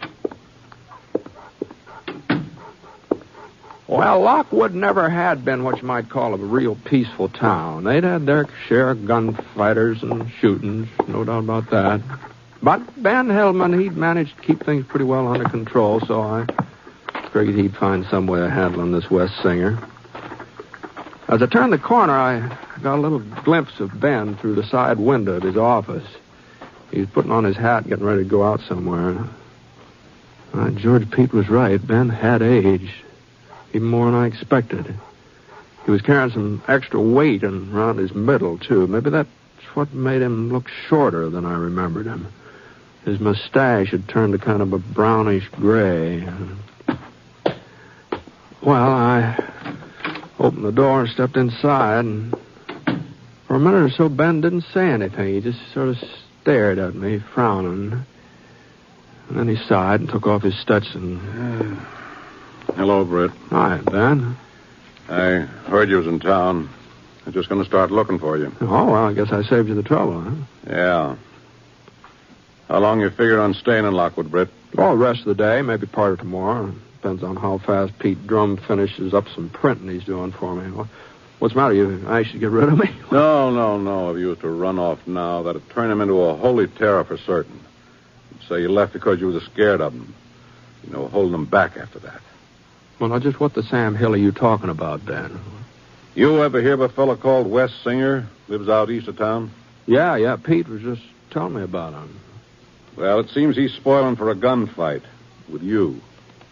Well, Lockwood never had been what you might call a real peaceful town. They'd had their share of gunfighters and shootings, no doubt about that. But Ben Hillman, he'd managed to keep things pretty well under control, so I figured he'd find some way of handling this Wes Singer. As I turned the corner, I got a little glimpse of Ben through the side window of his office. He was putting on his hat, getting ready to go out somewhere. George Pete was right. Ben had aged, even more than I expected. He was carrying some extra weight around his middle, too. Maybe that's what made him look shorter than I remembered him. His mustache had turned to kind of a brownish gray. Well, I opened the door and stepped inside, and for a minute or so, Ben didn't say anything. He just sort of stared at me, frowning. And then he sighed and took off his Stetson. Hello, Britt. Hi, Ben. I heard you was in town. I'm just going to start looking for you. Oh, well, I guess I saved you the trouble, huh? Yeah. How long you figure on staying in Lockwood, Britt? Oh, the rest of the day, maybe part of tomorrow. Depends on how fast Pete Drum finishes up some printing he's doing for me. What's the matter? You anxious to get rid of me? No. If you was to run off now, that'd turn him into a holy terror for certain. You'd say you left because you was scared of him. Holding him back after that. Well, now, just what the Sam Hill are you talking about, Ben? You ever hear of a fellow called Wes Singer? Lives out east of town? Yeah. Pete was just telling me about him. Well, it seems he's spoiling for a gunfight with you.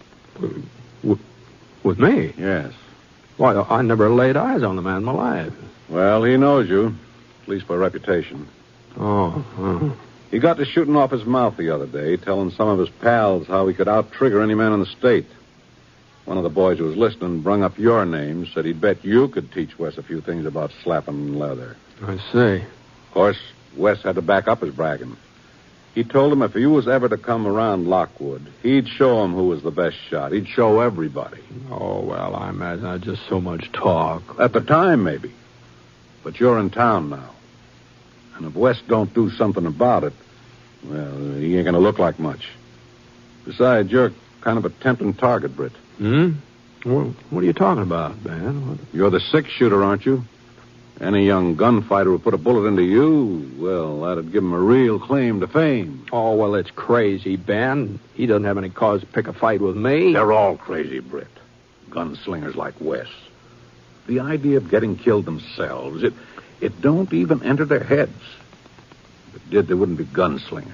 With me? Yes. Why, I never laid eyes on the man in my life. Well, he knows you, at least by reputation. Oh. He got to shooting off his mouth the other day, telling some of his pals how he could out-trigger any man in the state. One of the boys who was listening brung up your name, said he'd bet you could teach Wes a few things about slapping leather. I see. Of course, Wes had to back up his bragging. He told him if he was ever to come around Lockwood, he'd show him who was the best shot. He'd show everybody. Oh, well, I imagine that's just so much talk. At the time, maybe. But you're in town now. And if Wes don't do something about it, well, he ain't going to look like much. Besides, you're kind of a tempting target, Britt. Well, what are you talking about, Ben? You're the six-shooter, aren't you? Any young gunfighter who put a bullet into you, well, that'd give him a real claim to fame. Oh, well, it's crazy, Ben. He doesn't have any cause to pick a fight with me. They're all crazy, Britt. Gunslingers like Wes. The idea of getting killed themselves, it don't even enter their heads. If it did, they wouldn't be gunslingers.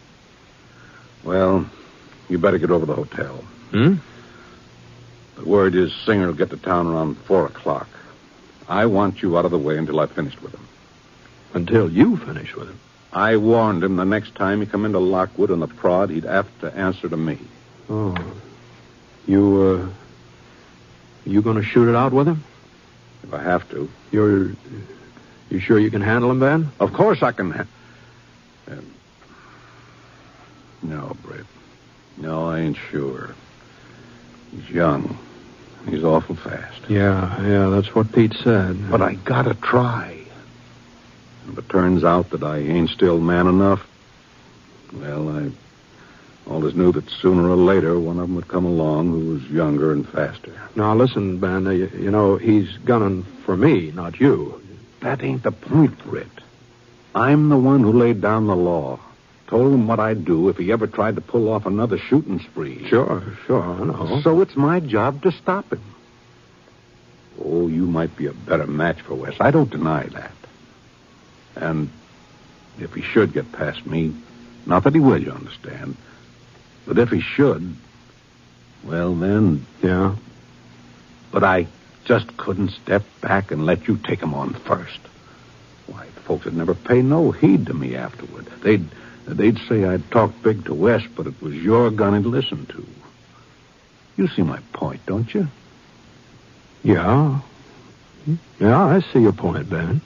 Well, you better get over to the hotel. The word is Singer will get to town around 4 o'clock. I want you out of the way until I've finished with him. Until you finish with him? I warned him the next time he come into Lockwood on the prod, he'd have to answer to me. Oh. You going to shoot it out with him? If I have to. You sure you can handle him, Ben? Of course I can. No, Britt. No, I ain't sure. He's young. He's awful fast. Yeah, that's what Pete said. But I gotta try. If it turns out that I ain't still man enough, well, I always knew that sooner or later one of them would come along who was younger and faster. Now, listen, Ben, he's gunning for me, not you. That ain't the point, Britt. I'm the one who laid down the law. Told him what I'd do if he ever tried to pull off another shooting spree. Sure, I know. So it's my job to stop him. Oh, you might be a better match for Wes. I don't deny that. And if he should get past me, not that he will, you understand, but if he should, well, then... Yeah? But I just couldn't step back and let you take him on first. Why, folks would never pay no heed to me afterward. They'd They'd say I'd talked big to Wes, but it was your gun he'd listened to. You see my point, don't you? Yeah. Yeah, I see your point, Ben.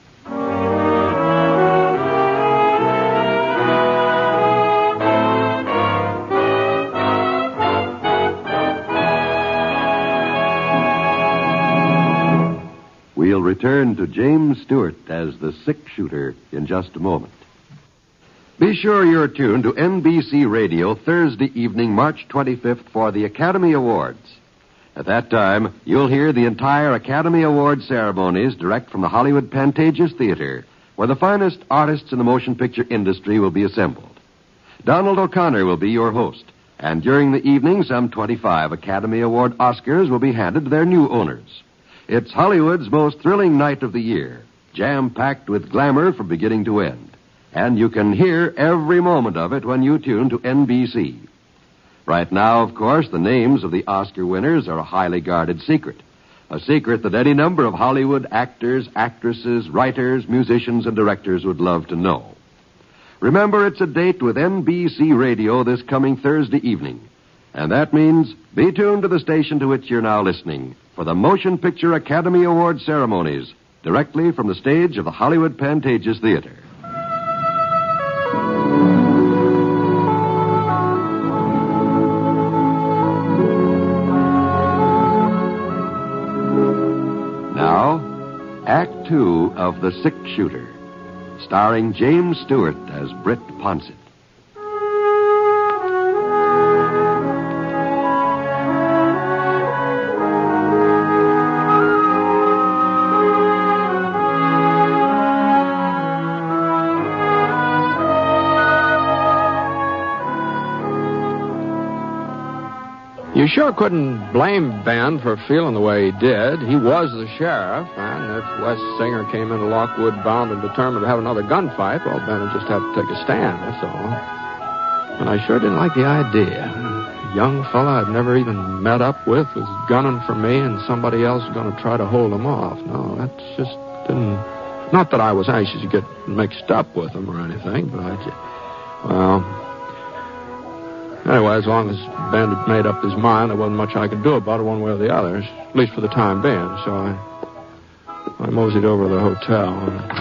We'll return to James Stewart as the six-shooter in just a moment. Be sure you're tuned to NBC Radio Thursday evening, March 25th, for the Academy Awards. At that time, you'll hear the entire Academy Award ceremonies direct from the Hollywood Pantages Theater, where the finest artists in the motion picture industry will be assembled. Donald O'Connor will be your host, and during the evening, some 25 Academy Award Oscars will be handed to their new owners. It's Hollywood's most thrilling night of the year, jam-packed with glamour from beginning to end. And you can hear every moment of it when you tune to NBC. Right now, of course, the names of the Oscar winners are a highly guarded secret. A secret that any number of Hollywood actors, actresses, writers, musicians, and directors would love to know. Remember, it's a date with NBC Radio this coming Thursday evening. And that means be tuned to the station to which you're now listening for the Motion Picture Academy Award ceremonies directly from the stage of the Hollywood Pantages Theater. Act 2 of The Six-Shooter, starring James Stewart as Britt Ponsett. You sure couldn't blame Ben for feeling the way he did. He was the sheriff, and if Wes Singer came into Lockwood bound and determined to have another gunfight, well, Ben would just have to take a stand, that's all. And I sure didn't like the idea. A young fella I've never even met up with was gunning for me, and somebody else was going to try to hold him off. No, that just didn't... Not that I was anxious to get mixed up with him or anything, but well... Anyway, as long as Ben had made up his mind, there wasn't much I could do about it one way or the other, at least for the time being. So I moseyed over to the hotel.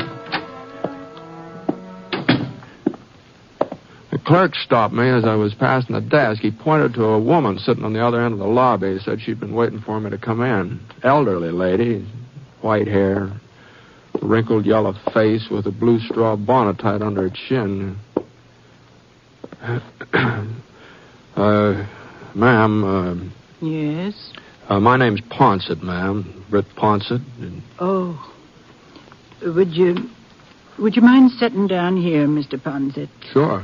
The clerk stopped me as I was passing the desk. He pointed to a woman sitting on the other end of the lobby. He said she'd been waiting for me to come in. Elderly lady, white hair, wrinkled yellow face with a blue straw bonnet tied under her chin. Ma'am, Yes? My name's Ponsett, ma'am. Britt Ponsett. Oh. Would you mind sitting down here, Mr. Ponsett? Sure.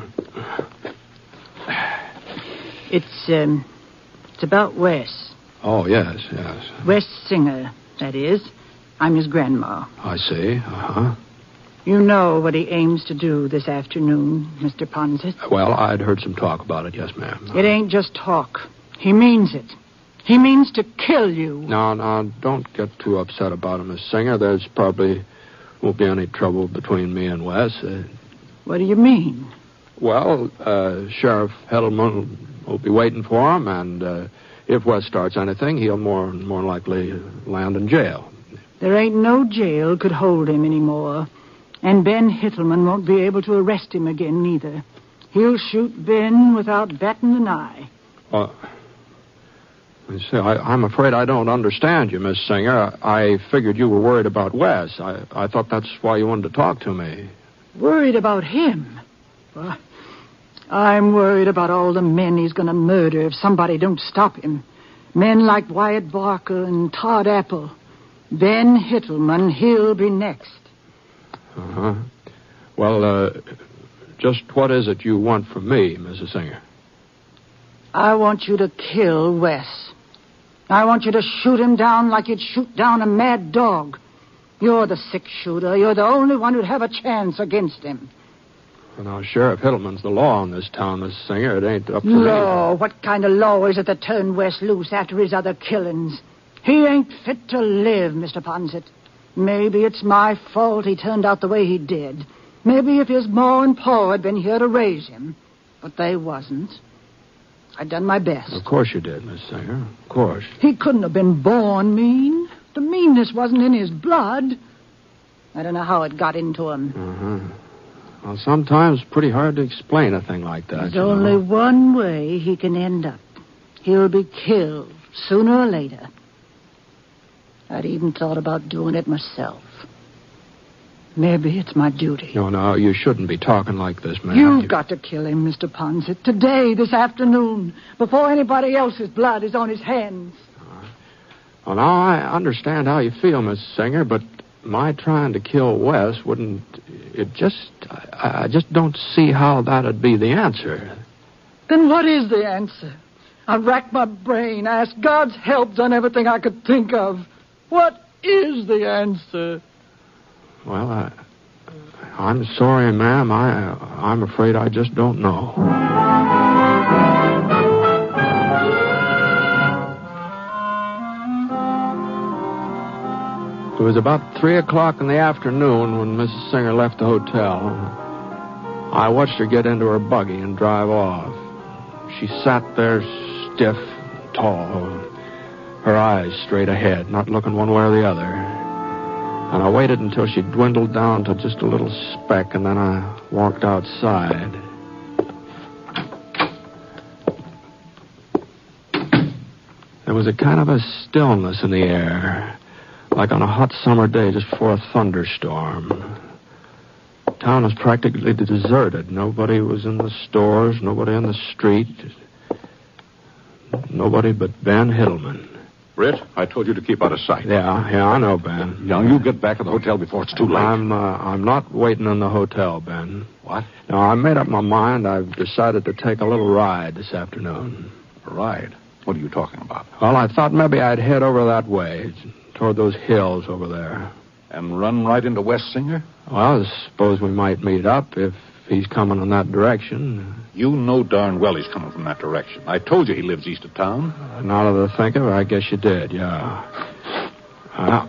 It's about Wes. Oh, yes. Wes Singer, that is. I'm his grandma. I see. You know what he aims to do this afternoon, Mr. Ponsett? Well, I'd heard some talk about it, yes, ma'am. It ain't just talk. He means it. He means to kill you. No, don't get too upset about him, Miss Singer. There's probably won't be any trouble between me and Wes. What do you mean? Well, Sheriff Heddleman will be waiting for him, and if Wes starts anything, he'll more likely land in jail. There ain't no jail could hold him anymore. And Ben Hittleman won't be able to arrest him again, neither. He'll shoot Ben without batting an eye. I'm afraid I don't understand you, Miss Singer. I figured you were worried about Wes. I thought that's why you wanted to talk to me. Worried about him? Well, I'm worried about all the men he's going to murder if somebody don't stop him. Men like Wyatt Barker and Todd Apple. Ben Hittleman, he'll be next. Well, just what is it you want from me, Mrs. Singer? I want you to kill Wes. I want you to shoot him down like you'd shoot down a mad dog. You're the six-shooter. You're the only one who'd have a chance against him. Well, now, Sheriff Hittleman's the law in this town, Mrs. Singer. It ain't up to Law? What kind of law is it that turned Wes loose after his other killings? He ain't fit to live, Mr. Ponsett. Maybe it's my fault he turned out the way he did. Maybe if his ma and pa had been here to raise him, but they wasn't. I done my best. Of course you did, Miss Singer. Of course. He couldn't have been born mean. The meanness wasn't in his blood. I don't know how it got into him. Uh-huh. Well, sometimes it's pretty hard to explain a thing like that. There's only one way he can end up. He'll be killed sooner or later. I'd even thought about doing it myself. Maybe it's my duty. No, you shouldn't be talking like this, man. You've got to kill him, Mr. Ponset. Today, this afternoon, before anybody else's blood is on his hands. Well, now, I understand how you feel, Miss Singer, but my trying to kill Wes wouldn't... I just don't see how that'd be the answer. Then what is the answer? I've racked my brain, asked God's help, done everything I could think of. What is the answer? Well, I'm sorry, ma'am. I'm afraid I just don't know. It was about 3 o'clock in the afternoon when Mrs. Singer left the hotel. I watched her get into her buggy and drive off. She sat there stiff, tall, her eyes straight ahead, not looking one way or the other. And I waited until she dwindled down to just a little speck, and then I walked outside. There was a kind of a stillness in the air, like on a hot summer day just before a thunderstorm. Town was practically deserted. Nobody was in the stores, nobody in the street. Nobody but Ben Hiddleman. Britt, I told you to keep out of sight. Yeah, I know, Ben. Now, you get back to the hotel before it's too late. I'm not waiting in the hotel, Ben. What? No, I made up my mind. I've decided to take a little ride this afternoon. A ride? What are you talking about? Well, I thought maybe I'd head over that way, toward those hills over there. And run right into West Singer? Well, I suppose we might meet up if he's coming in that direction. You know darn well he's coming from that direction. I told you he lives east of town. Now that I think of it, I guess you did, yeah. Well,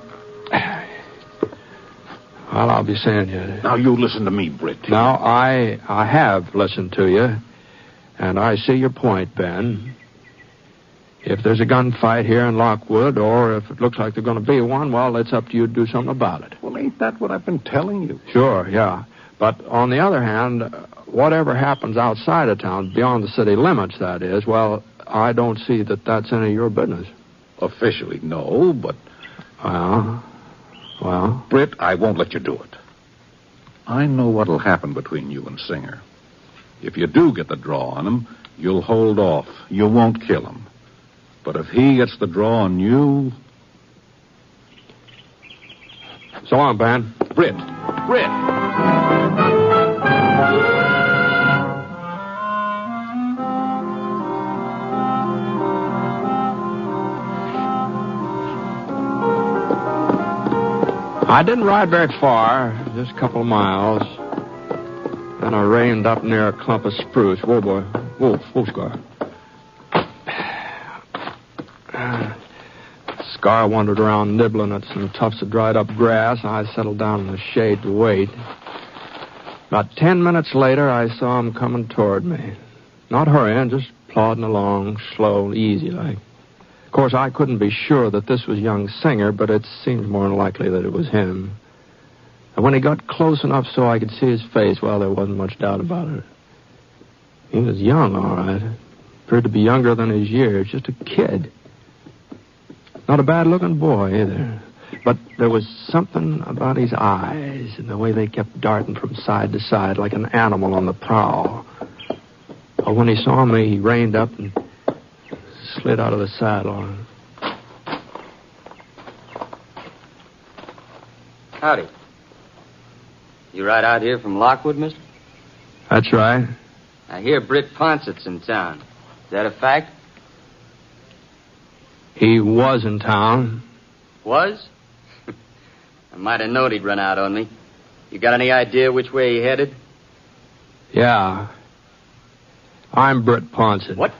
I'll be seeing you. Now, you listen to me, Britt. Now, I have listened to you, and I see your point, Ben. If there's a gunfight here in Lockwood, or if it looks like there's going to be one, well, it's up to you to do something about it. Well, ain't that what I've been telling you? Sure, yeah. But on the other hand, whatever happens outside of town, beyond the city limits, that is, well, I don't see that that's any of your business. Officially, no, but... Well? Britt, I won't let you do it. I know what'll happen between you and Singer. If you do get the draw on him, you'll hold off. You won't kill him. But if he gets the draw on you... So long, Ben. Britt! I didn't ride very far, just a couple of miles. Then I reined up near a clump of spruce. Whoa, boy. Whoa, Scar. Scar wandered around nibbling at some tufts of dried up grass, and I settled down in the shade to wait. About 10 minutes later, I saw him coming toward me. Not hurrying, just plodding along, slow, easy like. Of course, I couldn't be sure that this was young Singer, but it seemed more than likely that it was him. And when he got close enough so I could see his face, well, there wasn't much doubt about it. He was young, all right. Appeared to be younger than his years, just a kid. Not a bad-looking boy, either. But there was something about his eyes and the way they kept darting from side to side like an animal on the prowl. Well, when he saw me, he reined up and slid out of the saddle. Howdy. You right out here from Lockwood, mister? That's right. I hear Britt Ponset's in town. Is that a fact? He was in town. Was? I might have known he'd run out on me. You got any idea which way he headed? Yeah. I'm Britt Ponset. What?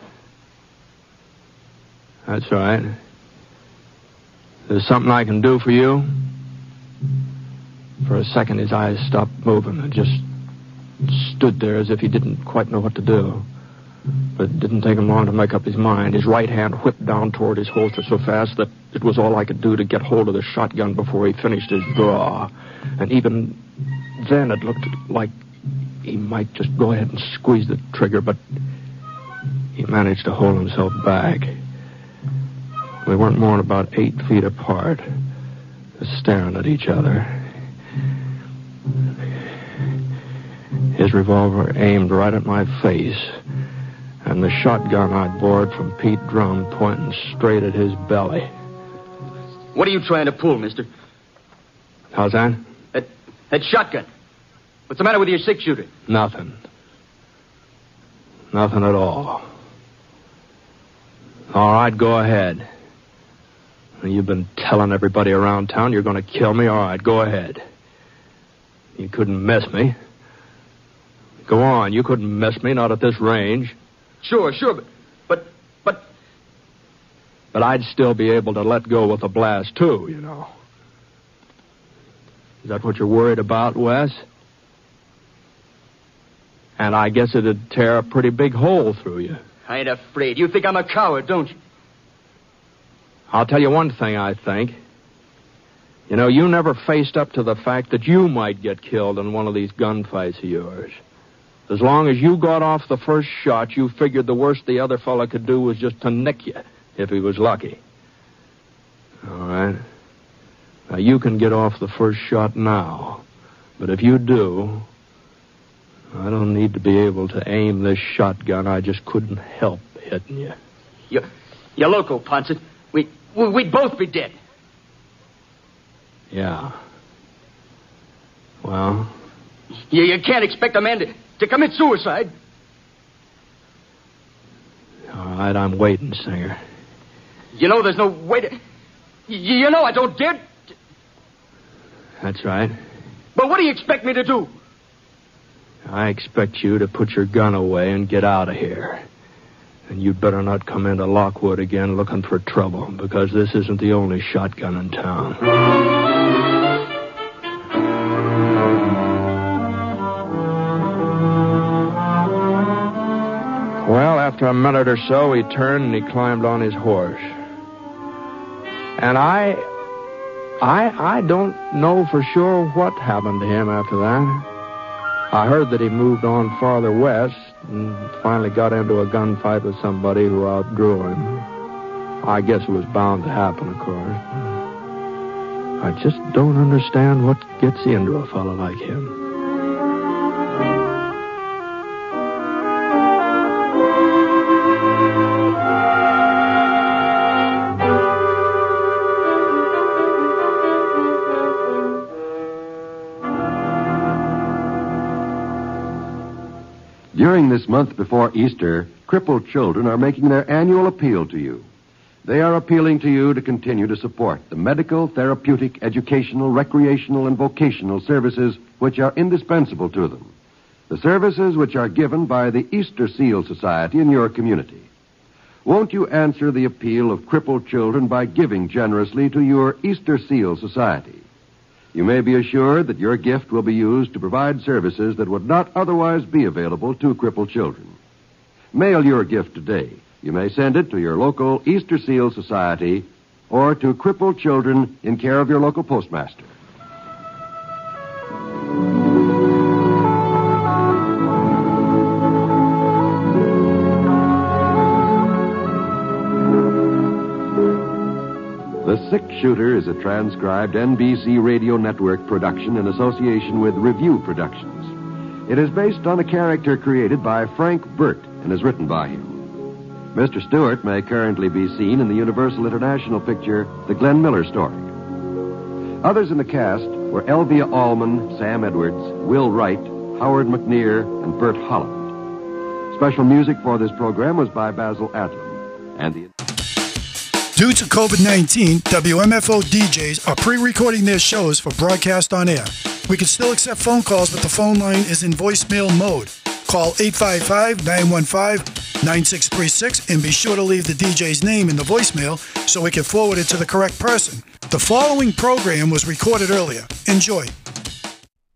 That's right. There's something I can do for you? For a second, his eyes stopped moving and just stood there as if he didn't quite know what to do. But it didn't take him long to make up his mind. His right hand whipped down toward his holster so fast that it was all I could do to get hold of the shotgun before he finished his draw. And even then it looked like he might just go ahead and squeeze the trigger, but he managed to hold himself back. We weren't more than about 8 feet apart, just staring at each other. His revolver aimed right at my face, and the shotgun I'd borrowed from Pete Drum pointing straight at his belly. What are you trying to pull, mister? How's that? That shotgun. What's the matter with your six-shooter? Nothing. Nothing at all. All right, go ahead. You've been telling everybody around town you're going to kill me. All right, go ahead. You couldn't miss me. Go on, you couldn't miss me, not at this range. Sure, but... But I'd still be able to let go with a blast, too, you know. Is that what you're worried about, Wes? And I guess it'd tear a pretty big hole through you. I ain't afraid. You think I'm a coward, don't you? I'll tell you one thing, I think. You know, you never faced up to the fact that you might get killed in one of these gunfights of yours. As long as you got off the first shot, you figured the worst the other fella could do was just to nick you, if he was lucky. All right. Now, you can get off the first shot now. But if you do, I don't need to be able to aim this shotgun. I just couldn't help hitting you. You're loco, Ponset. We'd both be dead. Yeah. Well? You can't expect a man to commit suicide. All right, I'm waiting, Singer. You know there's no way to... You know I don't dare... That's right. But what do you expect me to do? I expect you to put your gun away and get out of here. And you'd better not come into Lockwood again looking for trouble, because this isn't the only shotgun in town. Well, after a minute or so, he turned and he climbed on his horse. And I don't know for sure what happened to him after that. I heard that he moved on farther west and finally got into a gunfight with somebody who outdrew him. I guess it was bound to happen, of course. I just don't understand what gets into a fellow like him. During this month before Easter, crippled children are making their annual appeal to you. They are appealing to you to continue to support the medical, therapeutic, educational, recreational, and vocational services which are indispensable to them. The services which are given by the Easter Seal Society in your community. Won't you answer the appeal of crippled children by giving generously to your Easter Seal Society? You may be assured that your gift will be used to provide services that would not otherwise be available to crippled children. Mail your gift today. You may send it to your local Easter Seal Society or to crippled children in care of your local postmaster. The Six Shooter is a transcribed NBC Radio Network production in association with Review Productions. It is based on a character created by Frank Burt and is written by him. Mr. Stewart may currently be seen in the Universal International picture, The Glenn Miller Story. Others in the cast were Elvia Allman, Sam Edwards, Will Wright, Howard McNear, and Bert Holland. Special music for this program was by Basil Adlam. And the... Due to COVID-19, WMFO DJs are pre-recording their shows for broadcast on air. We can still accept phone calls, but the phone line is in voicemail mode. Call 855-915-9636 and be sure to leave the DJ's name in the voicemail so we can forward it to the correct person. The following program was recorded earlier. Enjoy.